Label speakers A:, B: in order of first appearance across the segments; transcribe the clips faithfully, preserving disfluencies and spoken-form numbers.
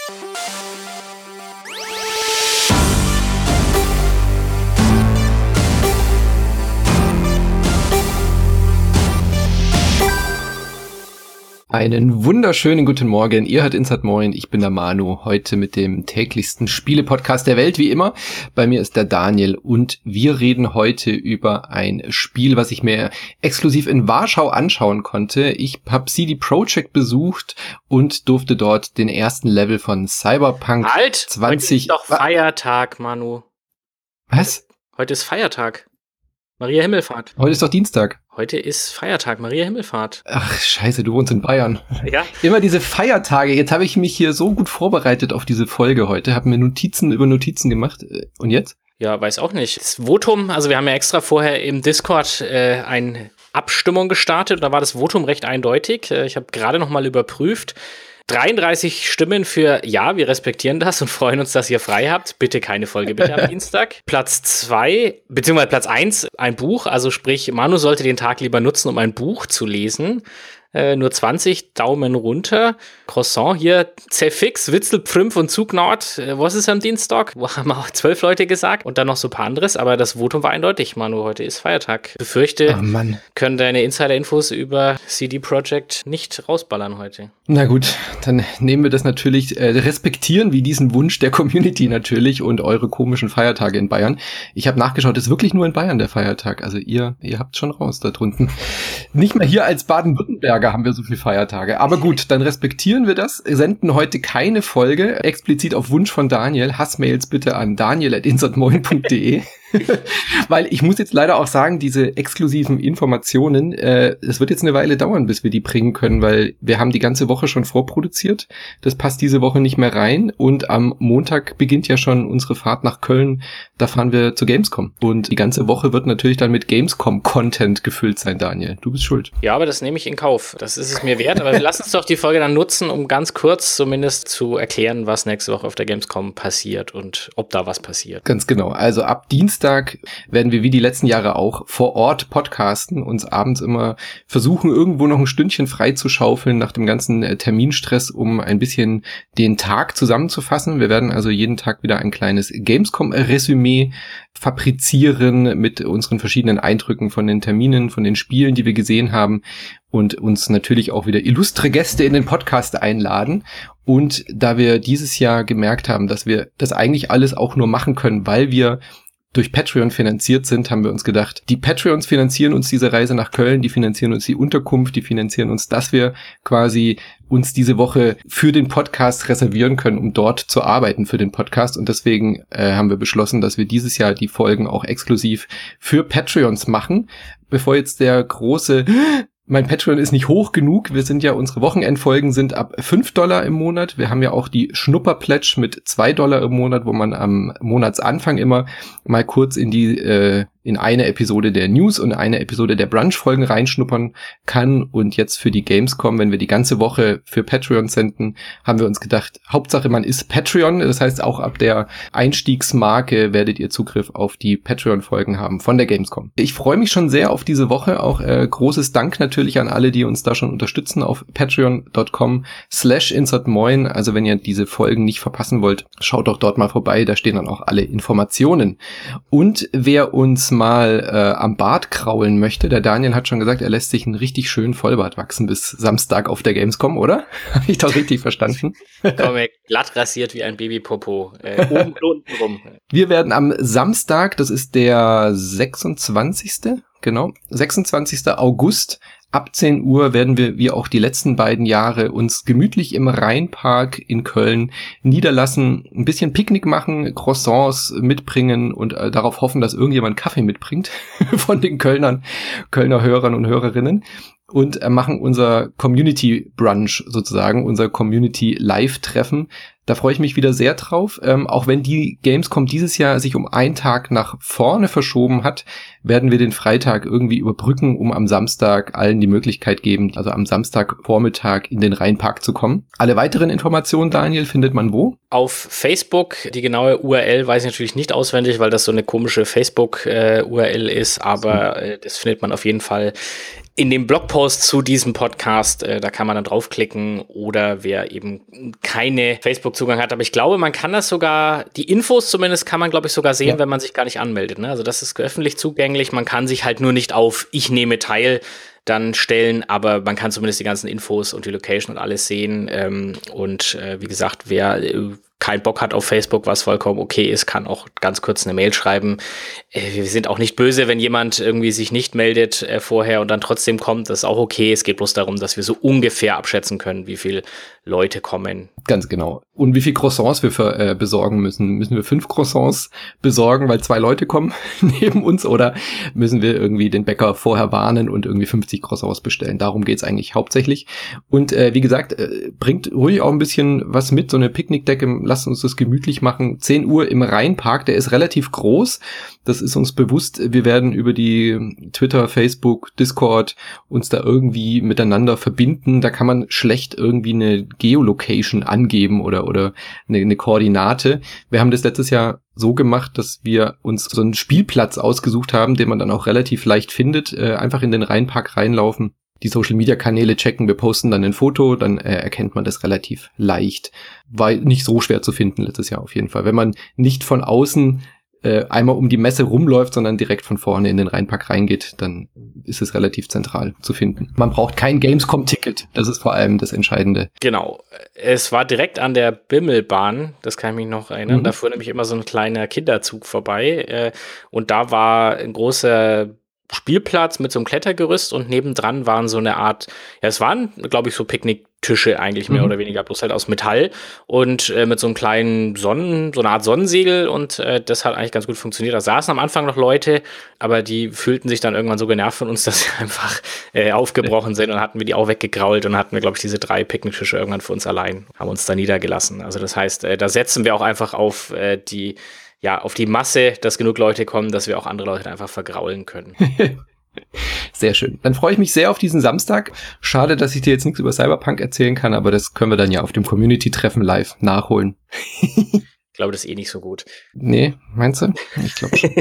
A: Einen wunderschönen guten Morgen, ihr hört Insert Moin, ich bin der Manu, heute mit dem täglichsten Spiele-Podcast der Welt, wie immer. Bei mir ist der Daniel und wir reden heute über ein Spiel, was ich mir exklusiv in Warschau anschauen konnte. Ich habe C D Projekt besucht und durfte dort den ersten Level von Cyberpunk
B: halt,
A: zwanzig...
B: Heute ist doch Feiertag, Manu.
A: Was?
B: Heute ist Feiertag. Maria Himmelfahrt.
A: Heute ist doch Dienstag.
B: Heute ist Feiertag, Maria Himmelfahrt.
A: Ach, scheiße, du wohnst in Bayern.
B: Ja.
A: Immer diese Feiertage. Jetzt habe ich mich hier so gut vorbereitet auf diese Folge heute, habe mir Notizen über Notizen gemacht. Und jetzt?
B: Ja, weiß auch nicht. Das Votum, also wir haben ja extra vorher im Discord äh, eine Abstimmung gestartet. Da war das Votum recht eindeutig. Ich habe gerade noch mal überprüft. dreiunddreißig Stimmen für ja, wir respektieren das und freuen uns, dass ihr frei habt. Bitte keine Folge bitte am Dienstag. Platz zwei, beziehungsweise Platz eins, ein Buch. Also sprich, Manu sollte den Tag lieber nutzen, um ein Buch zu lesen. Äh, nur zwanzig, Daumen runter. Croissant hier, Zefix, Witzel, Pfrümpf und Zugnord. Äh, was ist am Dienstag? Wo haben auch zwölf Leute gesagt und dann noch so ein paar anderes. Aber das Votum war eindeutig, Manu, heute ist Feiertag. Ich befürchte,
A: oh Mann.
B: können deine Insider-Infos über C D Projekt nicht rausballern heute.
A: Na gut, dann nehmen wir das natürlich, äh, respektieren wie diesen Wunsch der Community natürlich und eure komischen Feiertage in Bayern. Ich habe nachgeschaut, es ist wirklich nur in Bayern der Feiertag. Also ihr, ihr habt schon raus da drunten. Nicht mehr hier als Baden-Württemberger haben wir so viele Feiertage. Aber gut, dann respektieren wir das. Senden heute keine Folge, explizit auf Wunsch von Daniel. Hassmails bitte an daniel at insertmoin punkt de. Weil ich muss jetzt leider auch sagen, diese exklusiven Informationen, äh, es wird jetzt eine Weile dauern, bis wir die bringen können, weil wir haben die ganze Woche schon vorproduziert. Das passt diese Woche nicht mehr rein und am Montag beginnt ja schon unsere Fahrt nach Köln. Da fahren wir zur Gamescom und die ganze Woche wird natürlich dann mit Gamescom-Content gefüllt sein, Daniel. Du bist schuld.
B: Ja, aber das nehme ich in Kauf. Das ist es mir wert. Aber lass uns doch die Folge dann nutzen, um ganz kurz zumindest zu erklären, was nächste Woche auf der Gamescom passiert und ob da was passiert.
A: Ganz genau. Also ab Dienstag werden wir wie die letzten Jahre auch vor Ort podcasten, uns abends immer versuchen, irgendwo noch ein Stündchen frei zu schaufeln nach dem ganzen äh, Terminstress, um ein bisschen den Tag zusammenzufassen. Wir werden also jeden Tag wieder ein kleines Gamescom-Resümee fabrizieren mit unseren verschiedenen Eindrücken von den Terminen, von den Spielen, die wir gesehen haben und uns natürlich auch wieder illustre Gäste in den Podcast einladen. Und da wir dieses Jahr gemerkt haben, dass wir das eigentlich alles auch nur machen können, weil wir durch Patreon finanziert sind, haben wir uns gedacht, die Patreons finanzieren uns diese Reise nach Köln, die finanzieren uns die Unterkunft, die finanzieren uns, dass wir quasi uns diese Woche für den Podcast reservieren können, um dort zu arbeiten für den Podcast. Und deswegen äh, haben wir beschlossen, dass wir dieses Jahr die Folgen auch exklusiv für Patreons machen. Bevor jetzt der große... Mein Patreon ist nicht hoch genug. Wir sind ja, unsere Wochenendfolgen sind ab fünf Dollar im Monat. Wir haben ja auch die Schnupper-Pledge mit zwei Dollar im Monat, wo man am Monatsanfang immer mal kurz in die, äh, in eine Episode der News und eine Episode der Brunch-Folgen reinschnuppern kann. Und jetzt für die Gamescom, wenn wir die ganze Woche für Patreon senden, haben wir uns gedacht, Hauptsache man ist Patreon. Das heißt, auch ab der Einstiegsmarke werdet ihr Zugriff auf die Patreon-Folgen haben von der Gamescom. Ich freue mich schon sehr auf diese Woche. Auch äh, großes Dank natürlich Natürlich an alle, die uns da schon unterstützen auf patreon dot com slash insertmoin. Also wenn ihr diese Folgen nicht verpassen wollt, schaut doch dort mal vorbei. Da stehen dann auch alle Informationen. Und wer uns mal äh, am Bart kraulen möchte, der Daniel hat schon gesagt, er lässt sich einen richtig schönen Vollbart wachsen bis Samstag auf der Gamescom, oder? Habe ich doch richtig verstanden?
B: Komme glatt rasiert wie ein Babypopo. Äh, oben und unten rum.
A: Wir werden am Samstag, das ist der sechsundzwanzigste Genau, sechsundzwanzigsten August, ab zehn Uhr werden wir, wie auch die letzten beiden Jahre, uns gemütlich im Rheinpark in Köln niederlassen, ein bisschen Picknick machen, Croissants mitbringen und äh, darauf hoffen, dass irgendjemand Kaffee mitbringt von den Kölnern, Kölner Hörern und Hörerinnen. Und äh, machen unser Community Brunch sozusagen, unser Community Live-Treffen. Da freue ich mich wieder sehr drauf. Ähm, auch wenn die Gamescom dieses Jahr sich um einen Tag nach vorne verschoben hat, werden wir den Freitag irgendwie überbrücken, um am Samstag allen die Möglichkeit geben, also am Samstagvormittag in den Rheinpark zu kommen. Alle weiteren Informationen, Daniel, findet man wo?
B: Auf Facebook. Die genaue U R L weiß ich natürlich nicht auswendig, weil das so eine komische Facebook-U R L ist, aber äh, das findet man auf jeden Fall in dem Blogpost zu diesem Podcast. Äh, da kann man dann draufklicken, oder wer eben keine Facebook Facebook-Zugang hat. Aber ich glaube, man kann das sogar, die Infos zumindest kann man, glaube ich, sogar sehen, ja. wenn man sich gar nicht anmeldet. Ne? Also das ist öffentlich zugänglich. Man kann sich halt nur nicht auf ich nehme teil dann stellen, aber man kann zumindest die ganzen Infos und die Location und alles sehen. Ähm, und äh, wie gesagt, wer äh, keinen Bock hat auf Facebook, was vollkommen okay ist, kann auch ganz kurz eine Mail schreiben. Äh, wir sind auch nicht böse, wenn jemand irgendwie sich nicht meldet äh, vorher und dann trotzdem kommt. Das ist auch okay. Es geht bloß darum, dass wir so ungefähr abschätzen können, wie viele Leute kommen.
A: Ganz genau. Und wie viele Croissants wir für, äh, besorgen müssen. Müssen wir fünf Croissants besorgen, weil zwei Leute kommen neben uns, oder müssen wir irgendwie den Bäcker vorher warnen und irgendwie fünfzig Croissants bestellen? Darum geht's eigentlich hauptsächlich. Und äh, wie gesagt, äh, bringt ruhig auch ein bisschen was mit, so eine Picknickdecke. Lasst uns das gemütlich machen. zehn Uhr im Rheinpark, der ist relativ groß. Das ist uns bewusst. Wir werden über die Twitter, Facebook, Discord uns da irgendwie miteinander verbinden. Da kann man schlecht irgendwie eine Geolocation angeben oder oder eine, eine Koordinate. Wir haben das letztes Jahr so gemacht, dass wir uns so einen Spielplatz ausgesucht haben, den man dann auch relativ leicht findet. Äh, einfach in den Rheinpark reinlaufen, die Social-Media-Kanäle checken, wir posten dann ein Foto, dann äh, erkennt man das relativ leicht. War nicht so schwer zu finden letztes Jahr auf jeden Fall. Wenn man nicht von außen äh, einmal um die Messe rumläuft, sondern direkt von vorne in den Rheinpark reingeht, dann ist es relativ zentral zu finden. Man braucht kein Gamescom-Ticket, das ist vor allem das Entscheidende.
B: Genau, es war direkt an der Bimmelbahn, das kann ich mich noch erinnern, mhm. da fuhr nämlich immer so ein kleiner Kinderzug vorbei äh, und da war ein großer Spielplatz mit so einem Klettergerüst und nebendran waren so eine Art, ja, es waren, glaube ich, so Picknicktische eigentlich mehr mhm. oder weniger, bloß halt aus Metall und äh, mit so einem kleinen Sonnen, so eine Art Sonnensegel und äh, das hat eigentlich ganz gut funktioniert. Da saßen am Anfang noch Leute, aber die fühlten sich dann irgendwann so genervt von uns, dass sie einfach äh, aufgebrochen sind und hatten wir die auch weggegrault und hatten wir, glaube ich, diese drei Picknicktische irgendwann für uns allein, haben uns da niedergelassen. Also das heißt, äh, da setzen wir auch einfach auf äh, die ja, auf die Masse, dass genug Leute kommen, dass wir auch andere Leute einfach vergraulen können.
A: Sehr schön. Dann freue ich mich sehr auf diesen Samstag. Schade, dass ich dir jetzt nichts über Cyberpunk erzählen kann, aber das können wir dann ja auf dem Community-Treffen live nachholen.
B: Ich glaube, das ist eh nicht so gut.
A: Nee, meinst du? Ich glaube schon.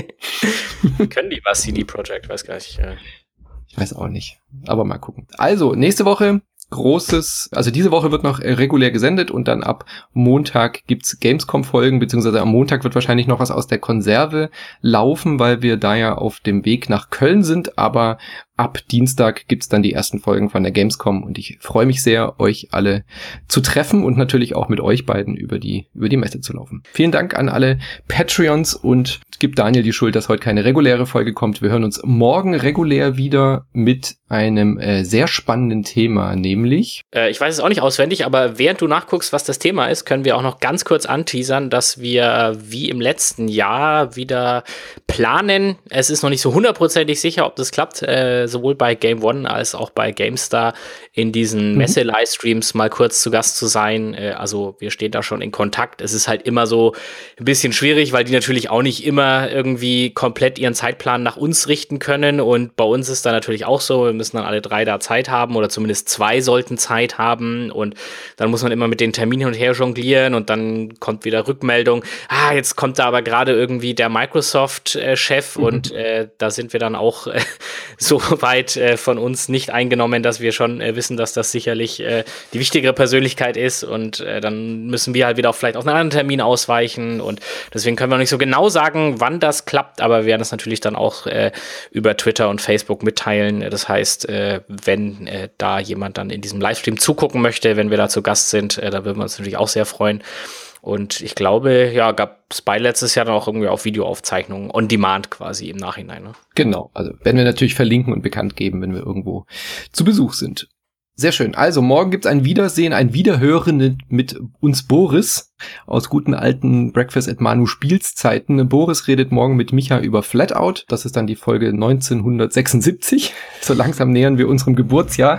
B: Können die was, C D Projekt? Weiß gar nicht. Ja.
A: Ich weiß auch nicht. Aber mal gucken. Also, nächste Woche großes, also diese Woche wird noch regulär gesendet und dann ab Montag gibt's Gamescom-Folgen, beziehungsweise am Montag wird wahrscheinlich noch was aus der Konserve laufen, weil wir da ja auf dem Weg nach Köln sind, aber ab Dienstag gibt's dann die ersten Folgen von der Gamescom und ich freue mich sehr, euch alle zu treffen und natürlich auch mit euch beiden über die, über die Messe zu laufen. Vielen Dank an alle Patreons und gibt Daniel die Schuld, dass heute keine reguläre Folge kommt. Wir hören uns morgen regulär wieder mit einem äh, sehr spannenden Thema, nämlich...
B: Äh, ich weiß es auch nicht auswendig, aber während du nachguckst, was das Thema ist, können wir auch noch ganz kurz anteasern, dass wir wie im letzten Jahr wieder planen. Es ist noch nicht so hundertprozentig sicher, ob das klappt, äh, sowohl bei Game One als auch bei GameStar in diesen mhm. Messe-Livestreams mal kurz zu Gast zu sein. Äh, also wir stehen da schon in Kontakt. Es ist halt immer so ein bisschen schwierig, weil die natürlich auch nicht immer irgendwie komplett ihren Zeitplan nach uns richten können und bei uns ist da natürlich auch so, wir müssen dann alle drei da Zeit haben oder zumindest zwei sollten Zeit haben und dann muss man immer mit den Terminen hin und her jonglieren und dann kommt wieder Rückmeldung, ah, jetzt kommt da aber gerade irgendwie der Microsoft-Chef mhm. und äh, da sind wir dann auch äh, so weit äh, von uns nicht eingenommen, dass wir schon äh, wissen, dass das sicherlich äh, die wichtigere Persönlichkeit ist und äh, dann müssen wir halt wieder auch vielleicht auf einen anderen Termin ausweichen und deswegen können wir noch nicht so genau sagen, wann das klappt, aber wir werden das natürlich dann auch äh, über Twitter und Facebook mitteilen. Das heißt, äh, wenn äh, da jemand dann in diesem Livestream zugucken möchte, wenn wir da zu Gast sind, äh, da würden wir uns natürlich auch sehr freuen. Und ich glaube, ja, gab es bei letztes Jahr dann auch irgendwie auf Videoaufzeichnungen on Demand quasi im Nachhinein. Ne?
A: Genau, also werden wir natürlich verlinken und bekannt geben, wenn wir irgendwo zu Besuch sind. Sehr schön. Also morgen gibt's ein Wiedersehen, ein Wiederhören mit uns Boris aus guten alten Breakfast at Manu Spielszeiten. Boris redet morgen mit Micha über Flatout. Das ist dann die Folge neunzehnhundertsechsundsiebzig. So langsam nähern wir unserem Geburtsjahr.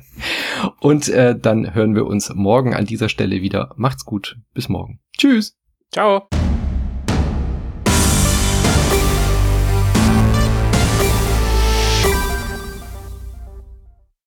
A: Und äh, dann hören wir uns morgen an dieser Stelle wieder. Macht's gut. Bis morgen. Tschüss.
B: Ciao.